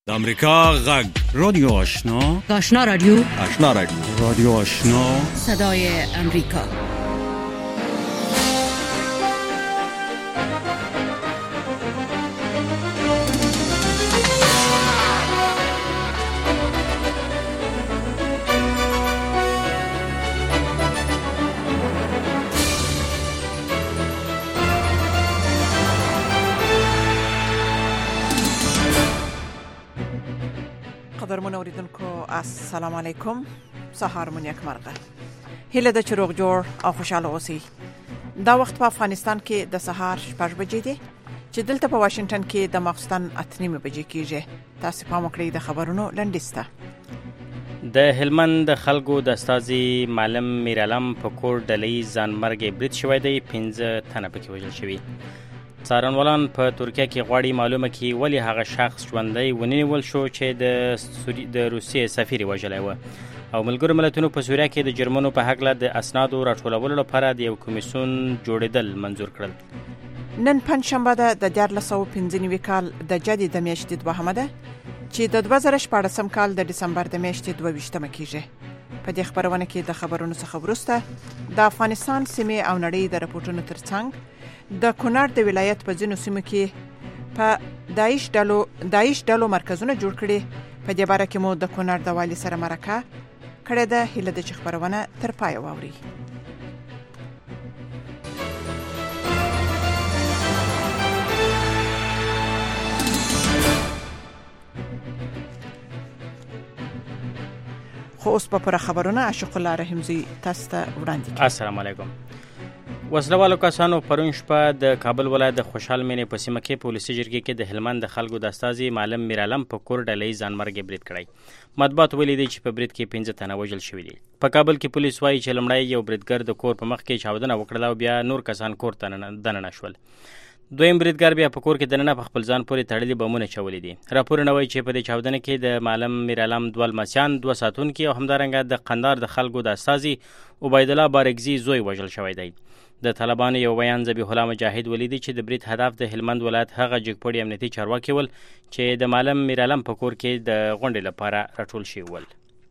د امریکا غږ رادیو آشنا آشنا رادیو رادیو آشنا صدای امریکا. قدرمن اوریدونکو السلام علیکم. سهار مون یک مرغه. هله د چروغ جوړ او خوشاله اوسئ. دا وخت په افغانستان کې د سهار 6 بجې دي چې دلته په واشنگټن کې د ماخستن 8 بجې کېږي. تاسو پام وکړئ د خبرونو لنډیسته. د هلمند د خلکو د استازي معلم میرعلم په کور ډلې ځانمرګ برید شوی دی. 15 تنه پکې وژل شوي. څارنوالان په ترکیه کې غواړي معلومه کړي ولې هغه شخص ژوندی ونیول شو چې د روسیې سفیر وژلی و. او ملګرو ملتونو په سوریه کې د جرمنو په هکله د اسنادو راټولولو لپاره د یو کمیسیون جوړېدل منظور کړل. نن پنځشنبه ده د 1995 کال د جدي د میاشتې 2 ده چې د 2014 کال د دسمبر د میاشتې 22 کېږي. په دې خبرونه کې د خبرونو څخه وروسته د افغانستان سیمې او نړۍ د راپورټونو ترڅنګ د کونړ د ولایت په ځینو سیمو کې په داعش ډلو مرکزونه جوړ کړي. په دې باره کې مو د کونړ د والي سره مرکه کړې ده. هله د خبرونه تر پای واوري. خو اوس په خبرونه عاشق الله رحمزی تاسو ته وړاندې کوي. السلام علیکم. وسلوالو کسانو پرون شپه د کابل ولایت د خوشحال مینې په سیمه کې پولیسي جرګې کې د هلمند د خلکو د استازي معلم میرعلم په کور ډلې ځانمرګ برید کړی. مطبوعات ویلي چې په برید کې 15 تنه وژل شوي دي. په کابل کې پولیس وایي چې لومړی یو بریدګر د کور په مخ کې چاودنه وکړه او بیا نور کسان کور ته دننه شول. دویم بریدګر بیا په کور کې دننه په خپل ځان پورې تړلي بمونه چولې دي. راپورونه وایي چې په دې چاودنه کې د معلم میرعلم 2 لمسیان 2 ساتونکي او همدارنګه د قندار د خلکو د استازي عبید الله بارګزي زوی وژل شوی دی. د طالبانو یو بیان ذبیح الله مجاهد ولیدي چې د برید هدف د هلمند ولایت هغه جګپړي امنیتي چارواکي ول چې د معلم میرعلم په کور کې د غونډې لپاره راټول شوي ول.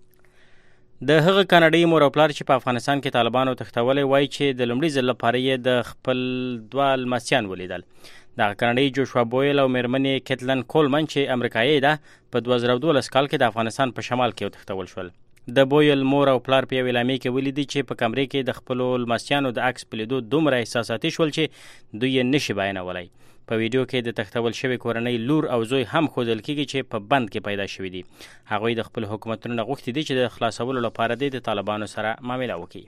د هغه کاناډایي مور او پلار چې په افغانستان کې طالبانو تښتولی وایي چې د لومړي ځل لپاره یې د خپل 2 لمسیان ولیدل. د کاناډایي جوشوا بویل او میرمنې کیتلن کولمن چې امریکایي ده په 2012 کال کې د افغانستان په شمال کې وتښتول شول. د بویل مور او پلار په اعلامیه کې ولیدي چې په کمرې کې د خپل لمسیانو د عکس په لیدو دومره احساساتي شول چې دوی یې نشي بیانولی. په ویډیو کې د تښتول شوی کورنۍ لور او زوی هم ښودل کېږي چې په بند کې پیدا شوي دي. هغوی د خپل حکومتونو نه غوښتي دي چې د خلاصولو لپاره د طالبانو سره معامله وکړي.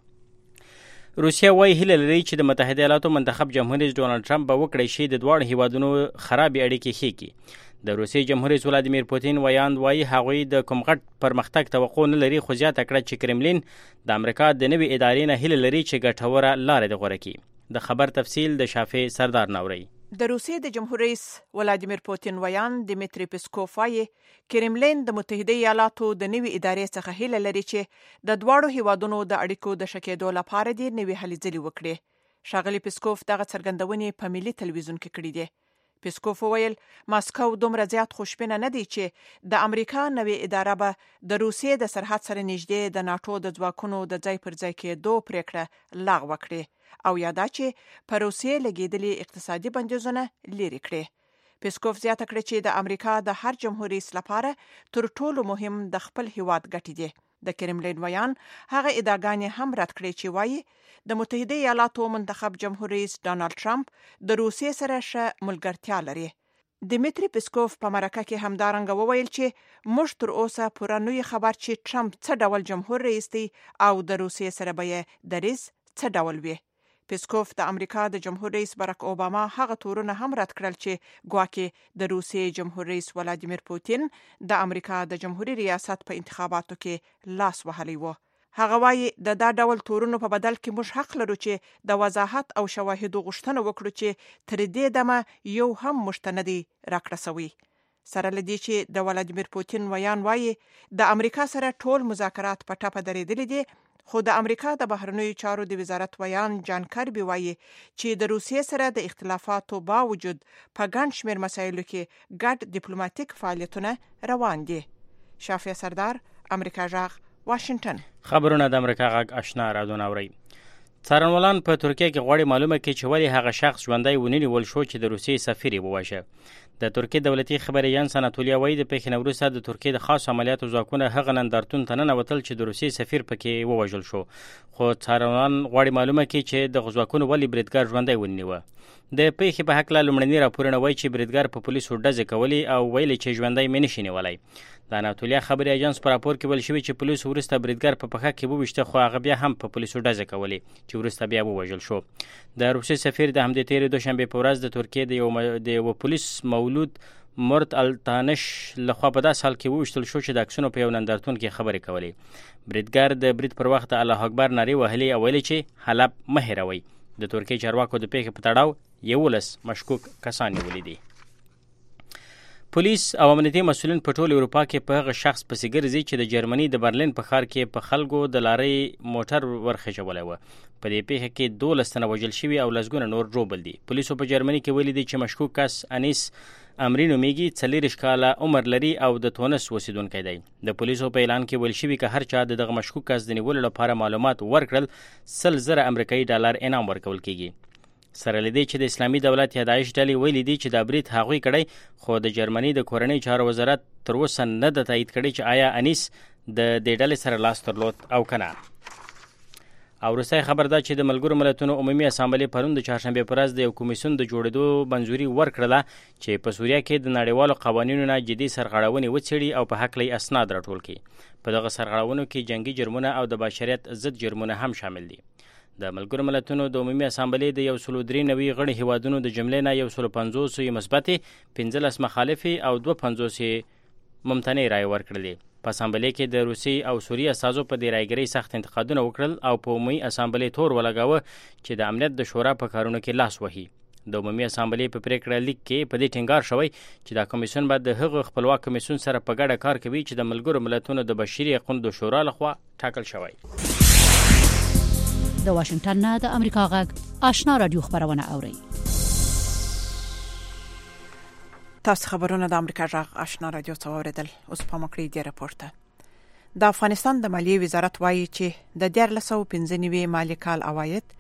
روسیه وایي هیله لري چې د متحده ایالاتو منتخب جمهور رئیس ډونالډ ټرمپ به وکړی شي د دواړو هیوادونو خرابې اړیکې ښې کړي. د روسیې جمهور رئیس ولادیمیر پوتین وایي هغوی د کوم غټ پرمختګ توقع نه لري، خو زیاته کړه چې کرملین د امریکا د نوې ادارې نه هیله لري چې ګټوره لاره د غوره کړي. د خبر تفصیل د شافع سردار ناوري. د روسیې د جمهور رئیس ولادیمیر پوتین ویان دیمیتری پیسکوف وایي کرملین د متحده ایالاتو د نوې ادارې څخه هیله لري چې د دواړو هیوادونو د اړیکو د ښه کېدو لپاره د نوې هلې ځلې وکړي. ښاغلي پیسکوف دغه څرګندونې په ملي تلویزیون کې کړې دي. پیسکوف ویل ماسکو دومره زیات خوشبینه نه دی چې د امریکا نوې اداره به د روسیې د سرحد سره نږدې د ناتو د ځواکونو د ځای پر ځای کېدو پریکړه لغوه کړي او یا دا چې په روسیې لګېدلي اقتصادي بندیزونه لرې کړي. پیسکوف زیاته کړه چې د امریکا د هر جمهور رئیس لپاره تر ټولو مهم د خپل هیواد ګټې دي. د کرملین ویان هغه ادعاګانې هم رد کړې چې وایي د متحده ایالاتو منتخب جمهور رئیس ډونالډ ټرمپ د روسیې سره ښه ملګرتیا لري. دیمیتری پیسکوف په مرکه کې همدارنګه وویل چې موږ تر اوسه پوره نه یو خبر چې ټرمپ څه ډول جمهور رئیس دی او د روسیې سره به یې دریځ څه ډول وي. پیسکوف د امریکا د جمهور رئیس باراک اوباما هغه تورونه هم رد کړل چې ګواکې د روسیې جمهور رئیس ولادیمیر پوتین د امریکا د جمهوریت ریاست په انتخاباتو کې لاس وهلی و. هغه وایي د دا ډول تورونو په بدل کې موږ حق لرو چې د وضاحت او شواهدو غوښتنه وکړو چې تر دې دمه یو هم مشتندي راکړه سوی. سره لدی چې د ولادیمیر پوتین ویان وایي د امریکا سره ټول مذاکرات په ټاپه درېدلي دي خو د امریکا د بهرنیو چارو د وزارت ویان جان کربي وایي چې د روسیې سره د اختلافاتو باوجود په ګڼ شمېر مسایلو کې ګډ ډیپلوماټیک فعالیتونه روان دي. شافیه سردار، امریکا غږ، واشنگټن. خبرونه د امریکا غږ آشنا رادیو اوري. څارنوالان په ترکیه کې غواړي معلومه کړي چې ولې هغه شخص ژوندی ونیول شو چې د روسیې سفیر یې وواژه. د ترکیې دولتي خبري اژانس اناتولیا وایي د پیښې نه وروسته د ترکیې د خاصو عملیاتو ځواکونه هغه نندارتون ته ننوتل چې د روسیې سفیر پکې ووژل شو. خو څارنوالان غواړي معلومه کړي چې د ځواکونو ولې بریدګر ژوندی ونیوه. د پیښې په هکله لومړني راپورونه وایي چې بریدګر په پولیسو ډزې کولې او ویلي چې ژوندی مې نشي نیولی. د اناتولیا خبري اژانس په راپور کې ویل شوي چې پولیسو وروسته بریدګر په پښه کې وویشته، خو هغه بیا هم په پولیسو ډزې کولې چې وروسته بیا ووژل شو. د روسیې سفیر د همدې تېرې دوشنبې په ورځ د ترکیې د یو پولیس مولود مرت التانش لخوا په داسې حال کې وویشتل شو چې د عکسونو په یو نندارتون کې خبرې کولې. بریدګر د برید پر وخت الله اکبر نارې وهلې او ویلې چې حلب مه هېروئ. د ترکیې چارواکو د پیښې په تړاو 11 مشکوک کسان نیولي دي. پولیس او امنیتي مسؤلین په ټول اروپا کې په هغه شخص پسې ګرځي چې د جرمني د برلین په ښار کې په خلکو د لارۍ موټر ورخېژولی و. په دې پیښه کې 12 تنه وژل شوي او لسګونه نور ژوبل دي. پولیسو په جرمني کې ویلي دي چې مشکوک کس انیس امری نومیږي، 40 کاله عمر لري او د تونس اوسیدونکی دی. د پولیسو په اعلان کې ویل شوي که هر چا د دغه مشکوک کس د نیولو لپاره معلومات ورکړل 100,000 امریکایي ډالر انعام ورکول کیږي. سره لدې چې د اسلامي دولت یا داعش ډلې ویلي دي چې دا برید هغوی کړی، خو د جرمني د کورنۍ چارو وزارت تر اوسه نه ده تایید کړی چې آیا انیس د دې ډلې سره لاس درلود او که نه. او وروستی خبر دا چې د ملګرو ملتونو عمومي اسامبلې پرون د چهارشنبې په ورځ د یو کمیسیون د جوړېدو منظوري ورکړله چې په سوریه کې د نړیوالو قوانینو نه جدي سرغړونې وڅېړي او په هکله یې اسناد راټول کړي. په دغه سرغړونو کې جنګي جرمونه او د بشریت ضد جرمونه هم شامل دي. د ملګرو ملتونو د عمومي اسامبلې د 193 غړي هیوادونو د جملې نه 150 مثبتې، 15 مخالفې او 250 ممتنع رای ورکړلې. په اسامبلې کې د روسي او سوریې استازو په دې رایګرۍ سخت انتقادونه وکړل او په عمومي اسامبلې تور ولګاوه چې د امنیت د شورا په کارونو کې لاس وهي. د عمومي اسامبلې په پریکړه لیک کې په دې ټینګار شوی چې دا کمیسیون به د هغه خپلواک کمیسیون سره په ګډه کار کوي چې د ملګرو ملتونو د بشري حقوقو شورا لخوا ټاکل شوی. د واشنگټن نه د امریکا غږ آشنا رادیو خبرونه اوري. تاسو خبرونه د امریکا غږ آشنا رادیو څخه اوریدل. اوس په مکړی دی راپورته. د افغانستان د مالیې وزارت وایي چې د 1495 مالی کال عواید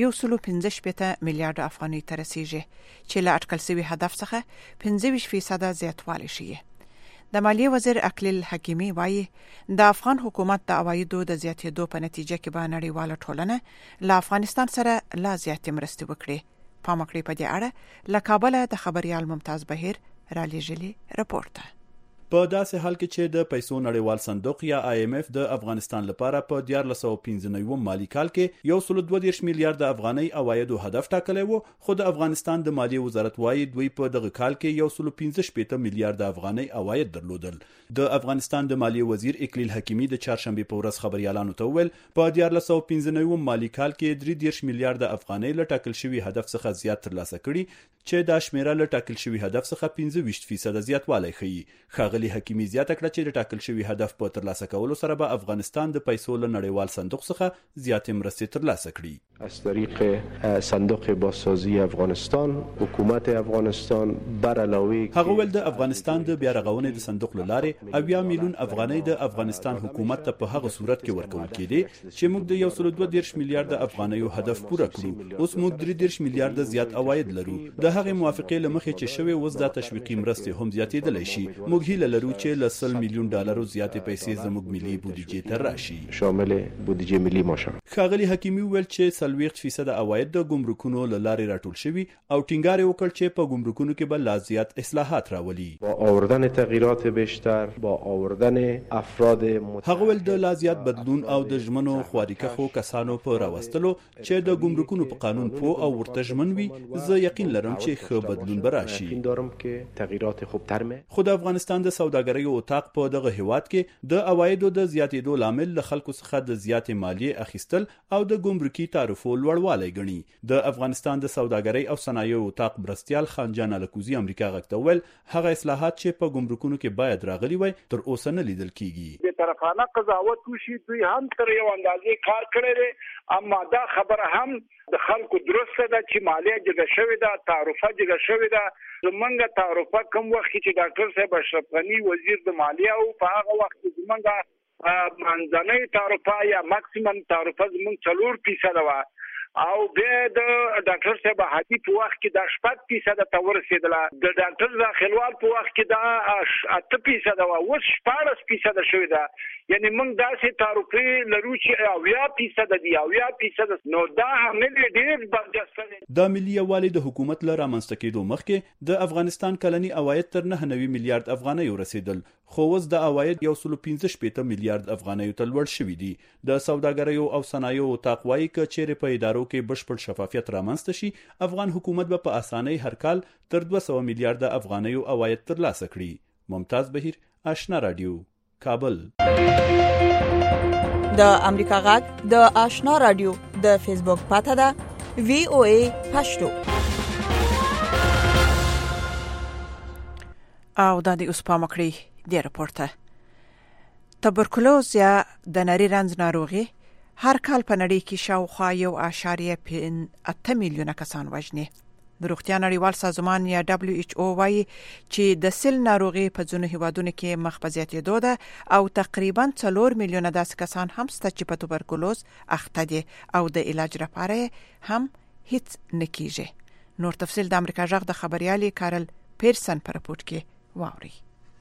115 میلیارډ افغانۍ ته رسیږي چې له اټکل شوي هدف څخه 25% زیاتوالی شي. د مالیې وزیر اکلیل حکیمی وایي د افغان حکومت د عوایدو د زیاتېدو په نتیجه کې به نړیواله ټولنه له افغانستان سره لا زیاتې مرستې وکړي. پامکړی په دې اړه له کابل د خبريال ممتاز بهیر را لېږلي راپورته. په داسې حال کې چې د پیسو نړیوال صندوق یا IMF د افغانستان لپاره په 1415 مالی کال کې 122 میلیارډ افغانۍ عوایدو هدف ټاکلی و، خو د افغانستان د مالیې وزارت وایي دوی په دغه کال کې 115 میلیارډ افغانۍ عواید درلودل. د افغانستان د مالیې وزیر اکلیل حکیمی د چهارشنبه په ورځ خبريالانو ته وویل په 1415 مالی کال کې 30 میلیارډ افغانۍ له ټاکل شوی هدف څخه زیات ترلاسه کړي چې دا شمیره له ټاکل شوی هدف څخه 25% زیاتوالی ښیي. حکیمی زیاته کړه چې د ټاکل شوی هدف په ترلاسه کولو سره به افغانستان د پیسو له نړیوال صندوق څخه زیاتې مرستې ترلاسه کړي. از طریق صندوق بازسازی افغانستان حکومت افغانستان بر علاوه هغه ول د افغانستان د بیا رغونې د صندوق لاره 80 میلیون افغانۍ د افغانستان حکومت ته په هغه صورت کې ورکول کېدي چې موږ د 122 میلیارډ افغانۍ هدف پوره کړو. اوس موږ 30 میلیارډ زیات عواید لرو. د هغه موافقې لمخې چې شوی اوس د تشویقي مرستې هم زیاتېدلی شي. موږ هیله لرو چې له 100 میلیون ډالرو زیاتې پیسې زموږ ملي بودیجې ته راشي، شامل بودیجې ملي ماشه. ښاغلي حکیمی ویل چې 40% عواید د ګمرکونو له لارې راټول شوي او ټینګار وکړ چې په ګمرکونو کې به لا زیات اصلاحات راولي. با آوردن تغییرات بیشتر، با آوردن افراد هغه ول د لا زیات بدلون او د ژمنو خواریکخو کسانو په راوستلو چې د ګمرکونو په قانون پوه او ورته ژمن وي، زه یقین لرم چې ښه بدلون به راشي. یقین دارم که تغییرات خوبتر خو د افغانستان د سوداګرۍ اتاق په دغه هیواد کې د عوایدو د زیاتېدو لامل له خلکو څخه د زیاتې مالیې اخیستل او د ګمرکي تعرفو لوړوالی ګڼي. د افغانستان د سوداګرۍ او صنایعو اتاق مرستیال خانجان الکوزي امریکا غږ ته وویل هغه اصلاحات چې په ګمرکونو کې باید راغلي وای تر اوسه نه لیدل کیږي. د طرفانه قضاوت وشي دوی هم تر یو اندازې کار کړی دی، اما دا خبره هم د خلکو درسته ده چې مالیه جګه شوې ده، تعرفه جګه شوې ده. زمونږ تعرفه کوم وخت چې ډاکټر صاحب اشرف غني وزیر د مالیه او په هغه وخت زمونږ منځنۍ تعرفه یا ماکسیمم تعرفه زمونږ 4% وه او بیا د ډاکټر صاحب هادي په وخت کې دا 8% ته ورسېدله. د ډاکټر داخلوال په وخت کې دا 8% وه، اوس 14% شوې ده. یعنی موږ داسې تعرفې لرو چې 80% دي، 80%. نو دا عامل ډېر برجسته دی. د ملي یووالي د حکومت له رامنځته کېدو مخکې د افغانستان کلني عواید تر 9 میلیارډ افغانۍ ورسېدل، خو اوس د عواید 115 میلیارډ افغانۍ ته لوړ شوي دي. د سوداګرۍ او صنایعو اتاق وایي که چیرې په ادارو کې بشپړ شفافیت رامنځته شي، افغان حکومت به په اسانۍ هر کال تر 200 میلیارډ افغانۍ عواید ترلاسه کړي. ممتاز بهیر، آشنا رادیو، کابل. د امریکا غږ د آشنا رادیو د فیسبوک پاته ده VOA پښتو. او د دې اوس په مکړی دی راپورته. تبرکلوز یا د نری رنځ ناروغي هر کال په نړۍ کې شاوخوا 1.8 میلیونه کسان وژني. د روغتیا نړیوال سازمان یا WHO وايي چې د سل ناروغي په ځینو هیوادونو کې مخ په زیاتېدو ده او تقریبا 4 میلیونه داسې کسان هم شته چې په تبرکلوز اخته دي او د علاج لپاره هم هیڅ نه کیږي. نور تفصیل د امریکا غږ د خبريالي کارل پیرسن په راپورټ کې واوري.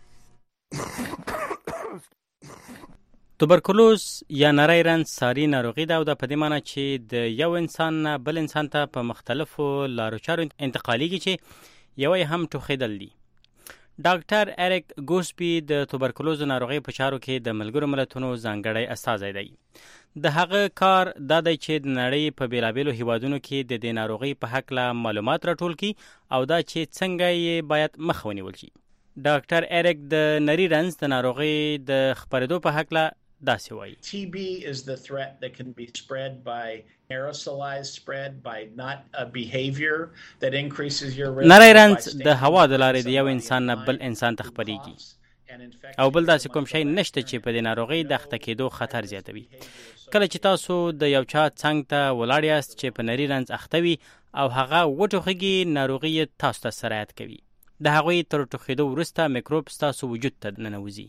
توبرکلوز یا نری رنځ ساري ناروغي ده او د په دې معنی چې د یو انسان نه بل انسان ته په مختلفو لارو چارو انتقالیږي چې یو هم ټوخیدل دي. ډاکټر اریک ګوسپی د توبرکلوز ناروغي په چارو کې د ملګرو ملتونو ځانګړی استازی دی. د هغه کار دا دی چې د نړۍ په بیلابیلو هیوادونو کې د دې ناروغي په هکله معلومات راټول کړي او دا چې څنګه یې باید مخ ونیول شي. ډاکټر اریک د نری رنځ د ناروغي د خپرېدو په هکله داسې وایي. TB is the threat that can be spread by aerosolized spread by not a behavior that increases your risk. نری رنځ د هوا د لارې د یو انسان نه بل انسان ته خپرېږي او بل داسې کوم شی نشته چې په دې ناروغي د اخته کېدو خطر زیاتوي. کله چې تاسو د یو چا څنګ ته ولاړ یاست چې په نری رنځ اخته وي او هغه وټوخېږي، ناروغي تاسو ته سرایت کوي. د هغوی تر ټوخېدو وروسته میکروب ستاسو وجود ته ننوځي.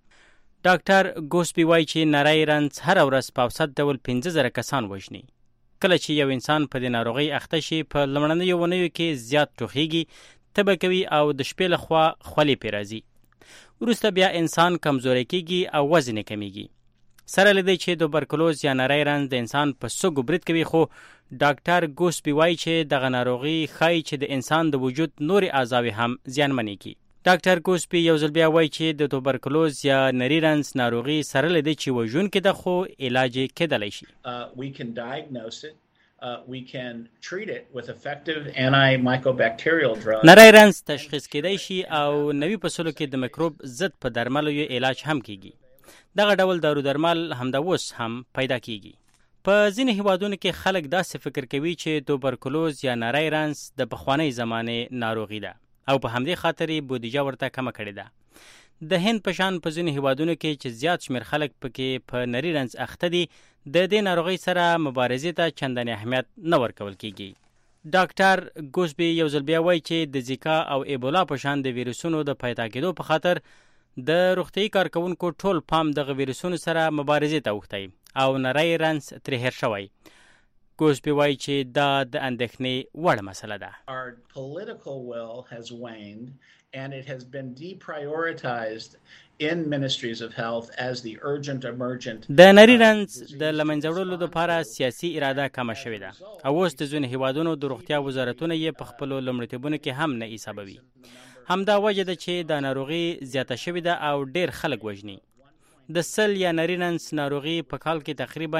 ډاکټر ګوسپی وایي چې نری رنځ هره ورځ په اوسط ډول 15,000 کسان وژني. کله چې یو انسان په دې ناروغۍ اخته شي په لومړنیو اونیو کې زیات ټوخېږي، تبه کوي او د شپې لخوا خولې پرې راځي. وروسته بیا انسان کمزوری کېږي او وزن یې کمیږي. سره له دې چې توبرکلوز یا نری رنځ د انسان په سږو برید کوي، خو ډاکټر ګوسپی وایي چې دغه ناروغي ښایي چې د انسان د وجود نورې اعضاوې هم زیانمنې کړي. ډاکټر ګوسپی یو ځل بیا وایي چې د توبرکلوز یا نری رنځ ناروغي سره له دې چې وژونکې ده خو علاج یې کېدلی شي. We can diagnose it. We can treat it with effective antimicrobacterial drugs. نری رنځ تشخیص کېدی شي او نوي فصلو کې د میکروب ضد په درملو یې علاج هم کېږي. دغه ډول دارو درمل همدا اوس هم پیدا کېږي. په ځینې هیوادونو کې خلک داسې فکر کوي چې توبرکلوز یا نری رنځ د پخوانۍ زمانې ناروغي ده او په همدې خاطر یې بودیجه ورته کمه کړې ده. د هند په شان په ځینو هیوادونو کې چې زیات شمېر خلک پکې په نری رنځ اخته دي، د دې ناروغۍ سره مبارزې ته چندانې اهمیت نه ورکول کېږي. ډاکټر ګوسبی یو ځل بیا وایي چې د زیکا او ایبولا په شان د ویروسونو د پیدا کېدو په خاطر د روغتیايي کارکوونکو ټول پام دغه ویروسونو سره مبارزې ته اوښتی او نری رنځ ترې هېر شوی. ګوسبی وایي چې دا د اندېښنې وړ مسله ده. Our political will has waned and it has been deprioritized in ministries of health as the urgent emergent. د نری رنځ د لمنځه وړلو لپاره سیاسي اراده کمه شوې ده او اوس د ځینو هیوادونو د روغتیا وزارتونه یې په خپلو لومړیتوبونو کې هم نه حسابوي. همدا وجه ده چې د ناروغي زیاته شوې ده او ډېر خلک وژني. د سل یا نری رنځ ناروغي په کال کې تقریبا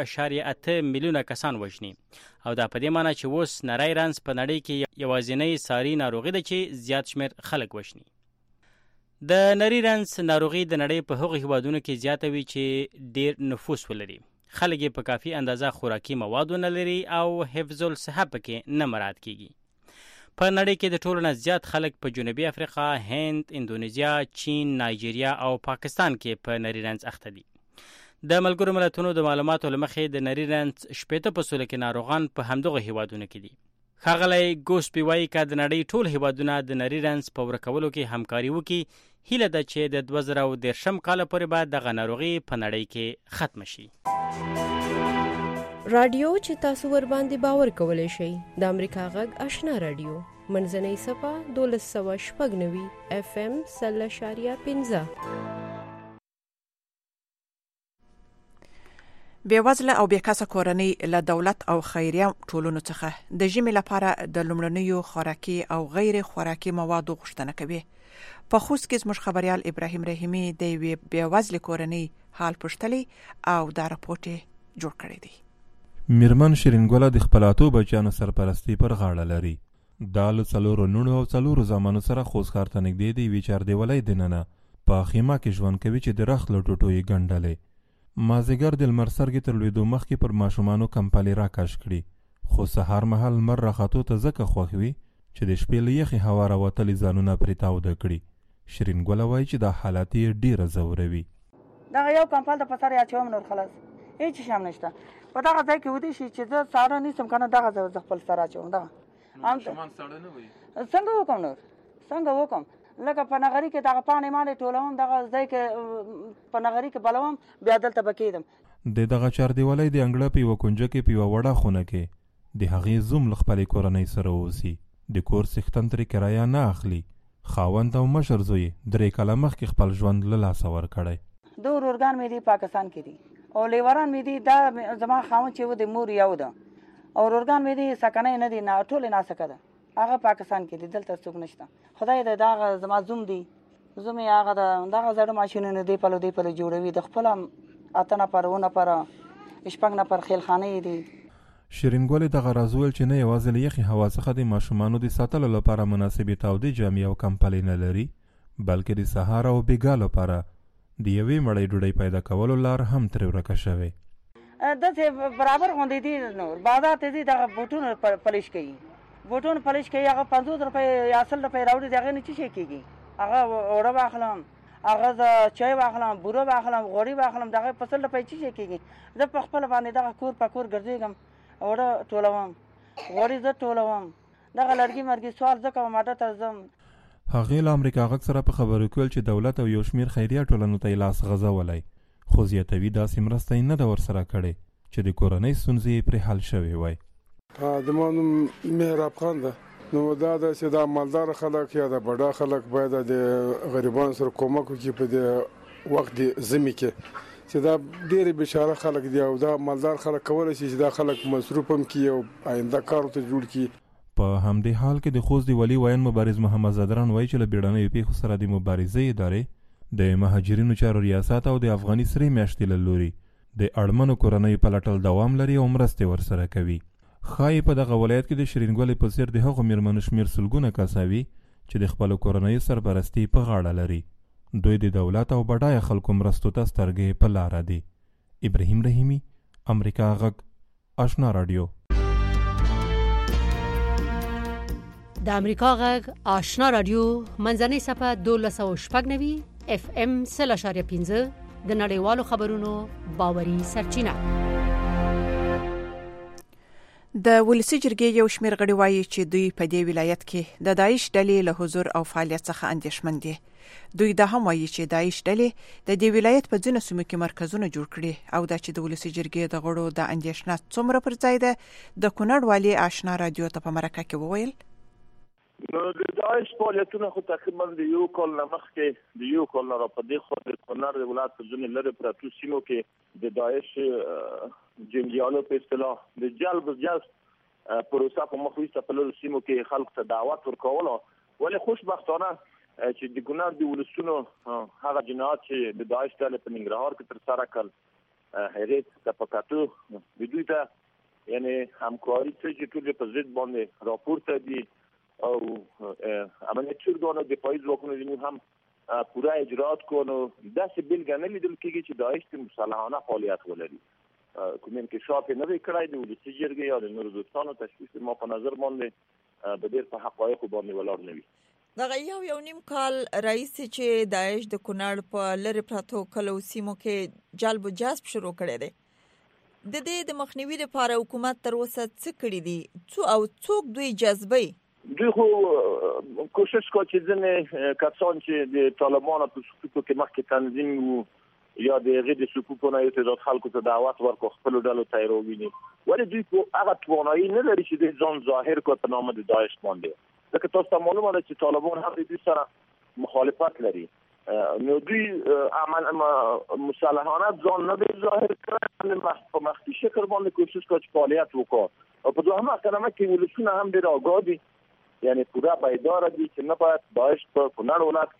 1.8 میلیونه کسان وژني او دا په دې معنی چې اوس نری رنځ په نړۍ کې یوازینۍ ساري ناروغي ده چې زیات شمېر خلک وژني. د نری رنځ ناروغي د نړۍ په هغو هیوادونو کې زیاته وي چې ډیر نفوس ولري. خلک یې په کافي اندازه خوراکي مواد نه لري او حفظ الصحه پکې نه مراعات کیږي. په نړۍ کې د ټولو نه زیات خلک په جنوبي افریقا، هند، اندونیزیا، چین، نایجیریا او پاکستان کې په نری رنځ اخته دي. د ملګرو ملتونو د معلوماتو له مخې د نری رنځ 80% کې ناروغان په همدغه هیوادونو کې دي. ښاغلی ګوسپي وایي که د نړۍ ټول هیوادونه د نری رنځ په ورکولو کې همکاري وکړي، هیله ده چې د 2013 کال پورې به دغه ناروغي په نړۍ کې ختم شي. رادیو چې تاسو ور باندې باور کولی شئ د امریکا غږ آشنا رادیو منځنۍ صفه 1296 FM 0.15. بېوزله او بېکسه کورنۍ له دولت او خیریه ټولنو څخه د ژمي لپاره د لومړنیو خوراکي او غیر خوراکي موادو غوښتنه کوي. په خوست کې زموږ خبريال ابراهیم رحیمي د یوې بېوزلې کورنۍ حال پوښتلی او دا راپورټ جوړ کړی دی. میرمن شیرینګله د خپلاتو بچیانو سرپرستی پر غاړه لري. دا له 4 لوڼو او 4 زامنو سره خوست ښار ته نږدې د یوې چاردیوالۍ دننه په خیمه کې ژوند کوي چې د رخت له ټوټو یې ګنډلې. مازدیګر د لمر سترګې تر لوېدو مخکې پر ماشومانو کمپلې راکش کړي، خو سهار مهال لمر راختو ته ځکه خوښ وي چې د شپې له یخې هوا راوتلي ځانونه پرې تاوده کړي. شیرینګله وایي چې دا حالت یې ډېره ځوروي. دغه یو کمپل د په سر اچوم نور خلاص هېڅ شی هم نشته. په دغه ځای کې ودی شي چې زه ساره نیسم که نه دغه ځای زه خپل سر اچوم. دغه ماشومان ساړه نه وایي څنګه وکړم نور څنګه وکړم؟ لکه په نغري کې دغه پاڼې مانې ټولوم، دغه ځای کې په نغري کې بلوم، بیا دلته به کېدم. د دغه چاردیوالۍ د انګړه په یوه کونجه کې په یوه وړه خونه کې د هغې زوم له خپلې کورنۍ سره اوسي. د کور څښتن ترې کرایه نه اخلي. خاوند او مشر زوی 3 کاله مخکې خپل ژوند له لاسه ورکړی. دو ورورګان مې دي پاکستان کې دي او لیوران مې دي. دا زما خاوند چې و د مور یو ده او ورورګان مې دي سکنۍ نه دي، ټولې ناسکه ده. هغه پاکستان کې دي، دلته څوک نشته. خدای دې دغه زما زوم دی، زوم یې هغه دغه زړه ماشینونه دی پلو جوړوي، د خپل 8 نفر 9 نفر 6 نفر خیلخانې دي. شیرینګلې دغه راز وویل چې نه یوازې له یخې هوا څخه د ماشومانو د ساتلو لپاره مناسبې تودې جامې او کمپلې نه لري، بلکې د سهار او بېګا لپاره د یوې مړۍ ډوډۍ پیدا کولو لار هم ترې ورکه شوې. داسې برابر غوندې دي. نور بازار ته ځي دغه بوټونه پلیش کوي، بوټونه پلیش کوي، هغه 50 روپۍ یا 80 روپۍ راوړي، د هغې نه څه شی کېږي. هغه اوړه واخلم، هغه زه چای واخلم، بوره واخلم، غوړي واخلم، دغه په 100 روپۍ څه شی کېږي. زه په خپله باندې دغه کور په کور ګرځېږم، اوړه ټولوم، غوړي زه ټولوم، دغه لرګي مرګي سوال زه کوم، اډه ته ځم. هغې له امریکا غږ سره په خبرو کې ویل چې دولت او یو شمېر خیریه ټولنو ته یې لاس غځولی، خو زیاتوي داسې مرسته یې نه ده ورسره کړې چې د کورنۍ ستونزې یې پرې حل شوې وای. زما نوم مهراب خان ده. نو دا ده چې دا مالدار خلک یا د بډا خلک باید د غریبانو سره کومک وکړي په د وخت د ژمي کې، چې دا ډېرې بېچاره خلک دي او دا مالدار خلک کولی شي چې دا خلک مصروف هم کړي او آینده کار ورته جوړ کړي. په همدې حال کې د خوست د ولي وین مبارز محمد زادران وایي چې له بیړنیو پیښو سره د مبارزې ادارې د مهاجرینو چارو ریاست او د افغاني سرې میاشتې له لوري د اړمنو کورنیو پلټل دوام لري او مرستې ورسره کوي. ښایي په دغه ولایت کې د شیرینګلې په څېر د هغو میرمنو شمېر سلګونه کسه وي چې د خپلو کورنیو سرپرستي په غاړه لري. دوی د دولت او بډایه خلکو مرستو ته سترګې په لاره دي. ابراهیم رحیمي، امریکا غږ آشنا رادیو. د امریکا غږ آشنا رادیو منځنۍ صفه 1296 FM 0.15 د نړیوالو خبرونو باوري سرچینه. د ولسی جرګې یو شمېر غړي وایي چې دوی په دې ولایت کې د داعش ډلې له حضور او فعالیت څخه اندېښمن دي. دوی دا هم وایي چې داعش ډلې د دې ولایت په ځینو سیمو کې مرکزونه جوړ کړي او دا چې د ولسی جرګې د غړو د اندېښنه څومره پر ځای ده د کونړ والي آشنا رادیو ته په مرکه کې وویل. نو د داعش فعالیتونه خو تقریبا د یو کال نه مخکې د یو کال نه را په دې خوا د کونړ د ولایت په ځینو لرې پرتو سیمو کې د داعش جنګیالو په اصطلاح د جلب پروسه په مخ ویسته په لرو سیمو کې خلکو ته دعوت ورکولو، ولې خوشبختانه چې د کونړ د ولسونو هغه جنایات چې د داعش ډلې په ننګرهار کې ترسره کړل هرات ته په کتو د دوی ته یعنې همکاري څه چې ټول په ضد باندې راپورته دي او امنیت چرګانو دفاعي ځواکونو هم پوره اجرات کنو داسې بلګه نه لیدل کېږي چې داعش مسلحانه فعالیت ولري. کوم انکشاف نه وی کړی د ولسي جرګې یا د نورو دوستانو تشخیص ما په نظر باندې به ډېر په حقایقو باندې ولاړ نه وي. دغه یو نیم کال رئیس چې داعش د کونړ په لری پراتو کلو سیمو کې جلب و جذب شروع کړی دی، د دې د مخنیوي لپاره حکومت تر اوسه څه کړی دي څوک دوی جذبوي؟ دوی خو کوشش کوي چې ځینې کسان چې د طالبانو په صفوفو کې مخکې تنظیم وو یا د هغې د صفوفو نه یو تعداد خلکو ته دعوت ورکړو خپلو ډلو ته یې راوویني، ولې دوی هغه توانایي نه لري چې دوی ځان ظاهر کړي په نامه د داعش باندې. ځکه تاسو ته معلومه ده چې طالبان هم د دوی سره مخالفت لري، نو دوی مسلحانه ځان نه دی ظاهر کړی، په مخفي شکل باندې کوشش کوي چې فعالیت وکړي. او په دوهمه کلمه کې ولسونه هم ډېر آګاه دي، یعنی پورا بیدار دي چې نه باید داعش په کونړ ولایت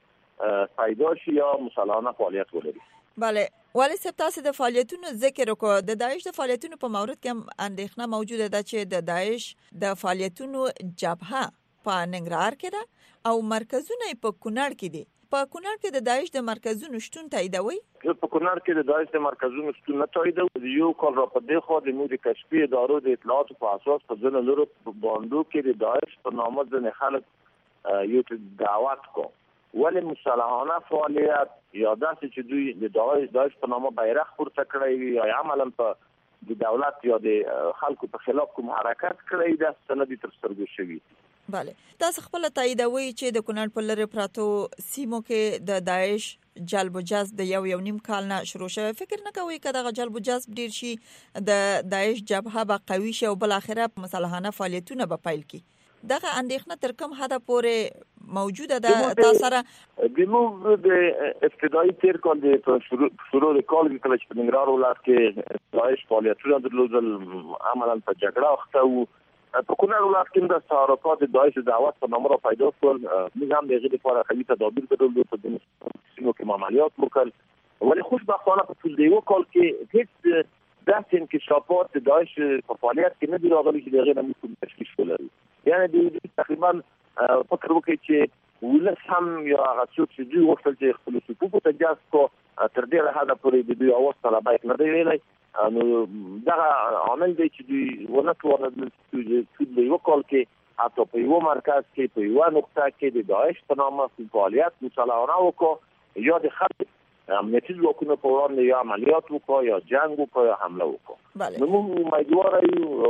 کې پیدا شي یا مسلحانه فعالیت ولري. بله، ولی صاحب تاسو د فعالیتونو ذکر وکړو، د داعش د فعالیتونو په مورد کې هم اندېښنه موجوده ده چې د داعش د فعالیتونو جبهه په ننګرهار کې ده او مرکزونه په کونړ کې دي. په کونړ کې د داعش د مرکزونو شتون تاییدوي؟ په کونړ کې د داعش د مرکزونو شتون نه تاییدوي. یو کال را په دې خوا د نورو کشفي ادارو د اطلاعاتو په اساس په ځینو لورو باندو کې د داعش په نامه ځینې خلک یو دعوت کو، ولې مسلحانه فعالیت یا داسې چې دوی د داعش په نامه بیرغ پورته کړی وي یا عملا په د دولت یا د خلکو په خلاف کوم حرکت کړی ده سندې تر سترګو شوي. بله، تاسو خپل تاییدوي چې د کونړ په لری پراتو سیمو کې د داعش جلب و جذب د یو نیم کال نه شروع شوی. فکر نه کوئ که دغه جلب و جذب ډیر شي د داعش جبهه به قوي شي او بل اخره مسلحانه فعالیتونه به پیل کړي؟ دغه اندېښنه تر کوم حده پورې موجوده ده تاسو سره؟ زموږ د ابتدایي تیر کال د شروع د کال کې کله چې په ننګرهار ولایت کې داعش فعالیتونه درلودل عملا په جګړه اخته وو. په کونړ ولایت کې د تحرکات داعش دعوت په نامه را پیدا کړل، موږ هم د هغې لپاره قوي تدابیر درلودل، په دې سیمو کې عملیات وکړل، ولې خوشبختانه په ټول د یوه کال کې هیڅ داسې انکشافات د داعش په فعالیت کې نه دي راغلي چې د هغې نه موږ کوم تشخیص ولرو. یعنې دوی تقریبا فکر وکړي چې ولس هم یا هغه څوک چې دوی غوښتل چې خپلو صفوفو ته جذب کړو تر ډېره حده پورې د دوی اواز طلبیت نه دی ویلی. نو دغه عامل دی چې دوی ونه توانېدل چې د یوه کال کې حتی په یوه مرکز کې په یوه نقطه کې د داعش په نامه فعالیت مسلحانه وکړو یا د خلک امنیتي ځواکونو په وړاندې یا عملیات وکړو یا جنګ وکړو یا حمله وکړو. نو موږ امیدواره یو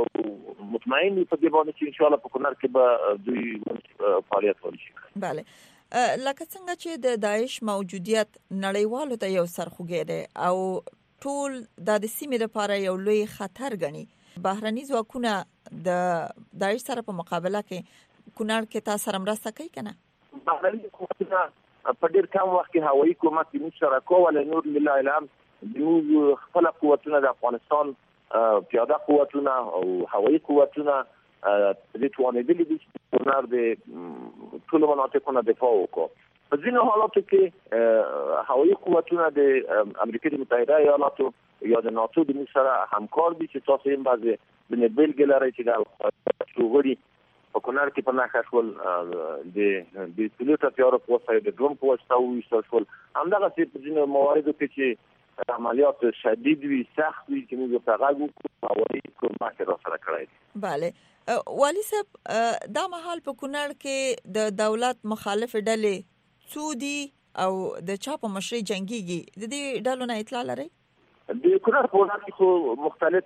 مطمئن یو په دې باندې چې انشاءالله په کونړ کې به دوی فعالیت وشي. بله، لکه څنګه چې د داعش موجودیت نړیوالو ته یو سرخوږی دی او ټول د سیمې لپاره یو لوی خطر ګڼي، بهرني ځواکونه د داعش سره په مقابله کې کونړ کې تاسو سره مرسته کوي که نه؟ بهرني قوتونه په ډېر کم وخت کې هوایي کومک کې موږ سره کولی، نور لله الحمد زموږ خپله قوتونه د افغانستان پیاده قوتونه او هوایي قوتونه دې توانېدلي دي چې کونړ د ټولو مناطقو نه دفاع وکړو. په ځینو حالاتو کې هوایي قوتونه د امریکا متحده ایالاتو یا د ناتو د موږ سره همکار دي چې تاسو هم بعضې ځینې بېلګې لرئ چې د غړي په کونړ کې په نښه شول د پیلوټ هتیارو په واسطه د ډرون په واسطه وویشتل شول. همدغسې په ځینو مواردو کې چې عملیات شدید وي، سخت وي، چې موږ ورته غږ وکړو، هوایي کومک یې راسره کړی دی. بله، والي صاحب دا مهال په کونړ کې د دولت مخالف ډلې څو دي او د چا په مشرۍ جنګیږي؟ د دې ډلو نه اطلاع لرئ؟ د کونړ په ولایت کې خو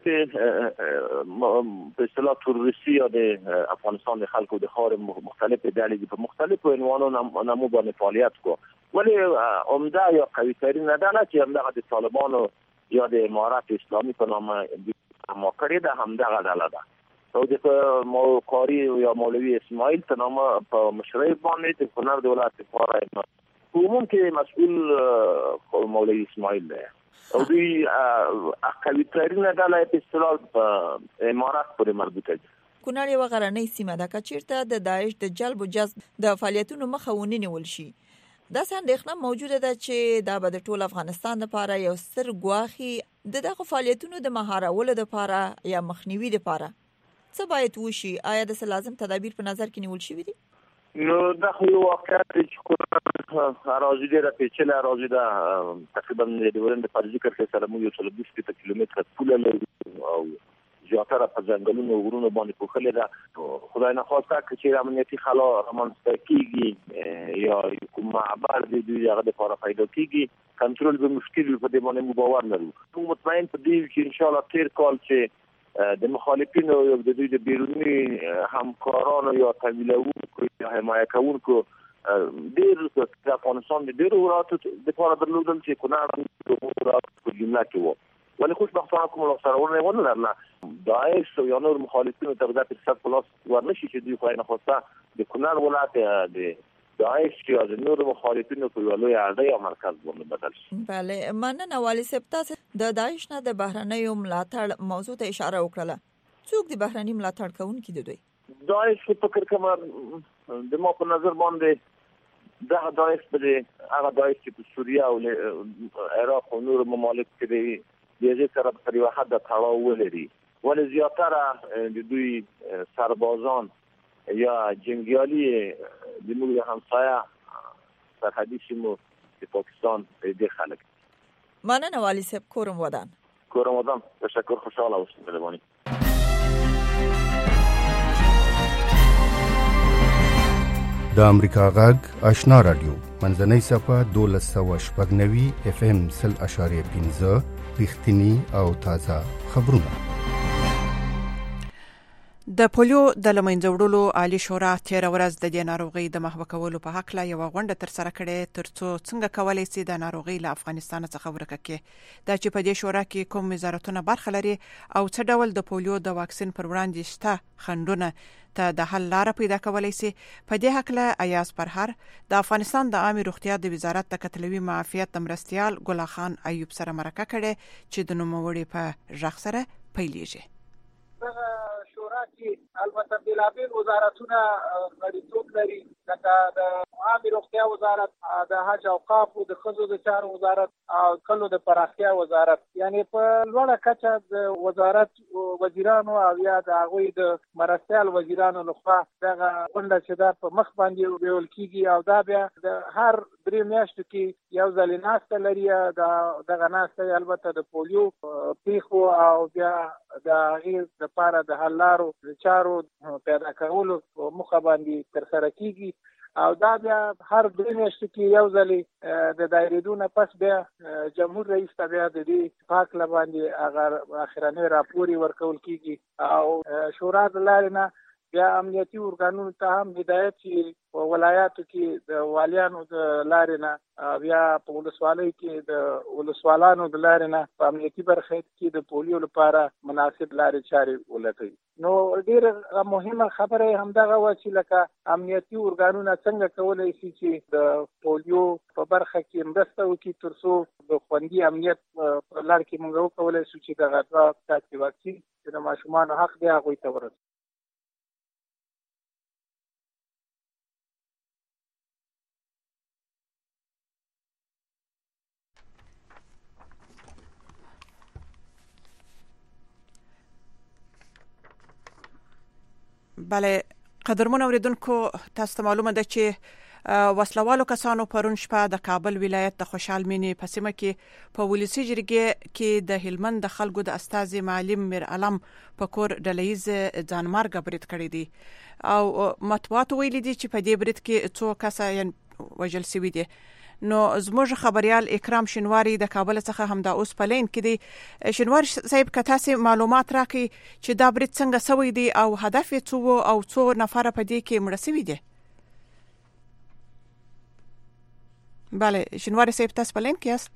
مختلف په اصطلاح تروریستي یا د افغانستان د خلکو د خاور مختلفې ډلې دي په مختلفو عنوانونو نامو باندې فعالیت کو، ولې عمده یا قوي ترینه ډله چې همدغه د طالبانو یا د امارت اسلامي په نامه ما کړې ده همدغه ډله ده. او د قاري یا مولوي اسماعیل په نامه په مشرۍ باندې د کونړ د ولایت لپاره په عموم کې مسؤل مولوي اسماعیل دی او دوی قوي ترینه ډله په اصطلاح په امارت پورې مربوطه دي. کونړ یوه غرنۍ سیمه ده، که چیرته د داعش د جلب و جذب د فعالیتونو مخه ونیول شي، داسې اندېښنه موجوده ده چې دا به د ټول افغانستان لپاره یو ستر ګواښي. د دغه فعالیتونو د مهارولو لپاره یا مخنیوي لپاره څه باید وشي؟ آیا د لازم تدابیر په نظر کې نیول شوي دي؟ نو دا خو یو واقعیت دی چې کونړ اراضي ډېره پیچلې اراضي ده. تقریبا د ډیورنډ فرضي کرښې سره موږ 120 کیلومتره پوله لرو او زیاتره په ځنګلونو او غرونو باندې پوښلې ده. خدای نخواسته که چېرې امنیتي خلا رامنځته کېږي یا کوم معبر د دوی هغه دپاره پیدا کېږي، کنټرول به مشکل وي. په دې باندې موږ باور لرو. موږ مطمئن په دې یو چې انشاءالله تېر کال چې د مخالفینو یا د دوی د بیروني همکارانو یا تمویلونکو یا حمایه کوونکو ډېر د افغانستان د ډېرو ولایاتو دپاره درلودل چې کونړ د ولایاتو په جمله کې وو. ولې خوشبختانه کوم لاسته راوړنې ونه لرله. داعش یا نور مخالفینو ته به دا فرصت په لاس ورنشي چې دوی خدای نخواسته د کونړ ولایت د داعش یا د نور مخالفینو په یوه لویه اډه یا مرکز باندې بدل شي. بله، مننه والي صاحب. تاسو د داعش نه د بهرنیو ملاتړ موضوع ته اشاره وکړه. څوک د بهرني ملاتړ کوونکي دي؟ دوی داعش فکر کوم د ما په نظر باندې دا داعش به هغه داعش چې په سوریه او عراق او نور ممالک کې دی د هغې سره په یوه حده تړاو ولري. ولې زیاتره د دوی سربازان یا جنګیالي د موږ د همسایه سرحدي سیمو د پاکستان ډېر خلک. مننه والي صاحب. کورم ودان. کورم ودان. تشکر. خوشحاله اوسئ. مهرباني. د امریکا غږ آشنا رادیو منځنۍ صفحه 1290 FM 0.5 رښتینی او تازه خبرونه. د پولیو د لمنځه وړلو عالی شورا تیر ورځ د دې ناروغي د محو کولو په حق لا یو غونډه تر سره کړې ترڅو څنګه کولای شي د ناروغي له افغانستان څخه ورکه کړي. دا چې په دې شورا کې کوم وزارتونه برخه لري او څه ډول د پولیو د واکسین پر وړاندې شته خنډونه ته د حل لار پیدا کولای شي. په دې حق لا ایاز پرهر د افغانستان د عامه روغتیا د وزارت د کتلوي معافیت مرستيال ګل خان ایوب سره مرکه کړي چې د نوموړي په ژغ سره پیلېږي. شورا کې البته بلابل وزارتونه غړیتوب لري، لکه د عامه روغتیا وزارت، د حج اوقاف، د ښځو د چارو وزارت او کلو د پراختیا وزارت. یعنی په لوړه کچه د وزارت وزیرانو او یا د هغوی د مرستیال وزیرانو لخوا دغه غونډه چې دا په مخ باندې ویل کېږي او دا بیا د هر 3 میاشتو کې یو ځل ناسته لري. دغه ناسته البته د پولیو پیښو او بیا د هغې لپاره د حل لارو د چارو پیدا کولو په موخه باندې ترسره کېږي او دا بیا هر 2 میاشتو کې یو ځل د دایریدو نه پس بیا جمهور رئیس ته بیا د دې اتفاق لباندې هغه اخرنی راپور ورکول کېږي او شورا د لارې نه بیا امنیتي ارګانونو ته هم هدایت چې په ولایاتو کې د والیانو د لارې نه بیا په ولسوالۍ کې د ولسوالانو د لارې نه په امنیتي برخه کې د پولیو لپاره مناسب لارې چارې ولټوي. نو ډېره مهمه خبره همدغه وه چې لکه امنیتي ارګانونه څنګه کولی شي چې د پولیو په برخه کې مرسته وکړي ترڅو د خوندي امنیت په لار کې موږ وکولی شو چې دغه 2 څاڅکي واکسین چې د ماشومانو حق دی هغوی ته ورسوي. بله، قدرمن اوریدونکو، تاسو ته معلومه ده چې وسلوالو کسانو پرون شپه د کابل ولایت د خوشحال مینې په سیمه کې په ولسی جرګې کې د هلمند د خلکو د استازي معلم میر علم په کور ډلهیز ځانمرګ برید کړی دی او مطبوعات ویلي دي چې په دې برید کې 2 کسه وژل شوي دي. نو زموږ خبريال اکرام شنواری د کابل څخه همدا اوس په لین کې دی. شنواری صاحب، که تاسو معلومات راکړئ چې دا برید څنګه شوی دی او هدف یې څه او څو نفر په دې کې مړه شوي دي؟ بله، شنواری صاحب تاسو په لین کې یاست؟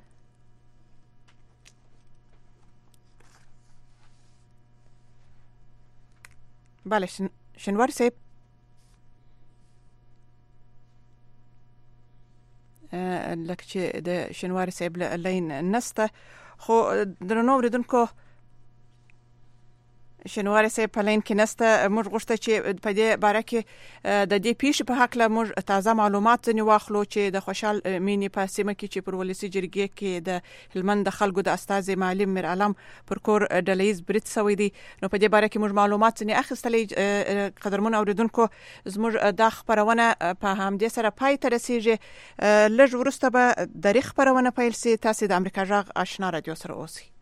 بله شنواری صاحب، لکه چې د شنواری صاحب لین نسته. خو درنو اوریدونکو، شنوار سه پلین کې نسته موږ غوښته چې په دې باره کې د دې پیښې په حق له موږ تازه معلومات ځنی واخلو چې د خوشحال مینې په سیمه کې چې پر ولسی جرګې کې د هلمند د خلکو د استاد معلم میر علم پر کور ډلهیز برید شوی دی. نو په دې باره کې موږ معلومات ځنی اخیستلې. قدرمن اوریدونکو زموږ د خبرونه په همدې سره پای ته رسیږي. لږ وروسته به د خبرونه پیل سي. تاسو د امریکا جغ آشنا رادیو سره اوسئ.